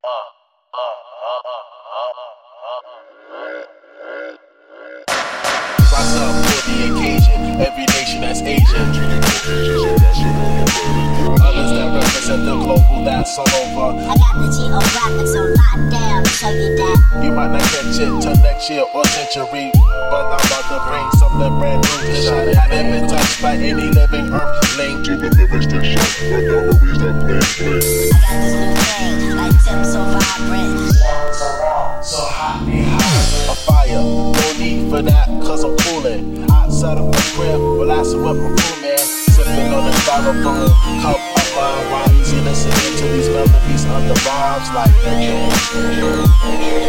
Rise up for the occasion, every nation that's Asian. Others that represent the global, that's all over. I got the geographics on lockdown to show you that. You might not catch it till next year or century, but I'm about to bring something brand new to shine. I've never been touched by any living earthling. To the living station, where memories that play. I got this new thing, like tips so vibrant. So hot, a fire, no need for that, cause I'm coolin'. Outside of my crib, relaxing with my crew, man. Sipping on the styrofoam, cup of wine, while easy listening to these melodies under rhymes like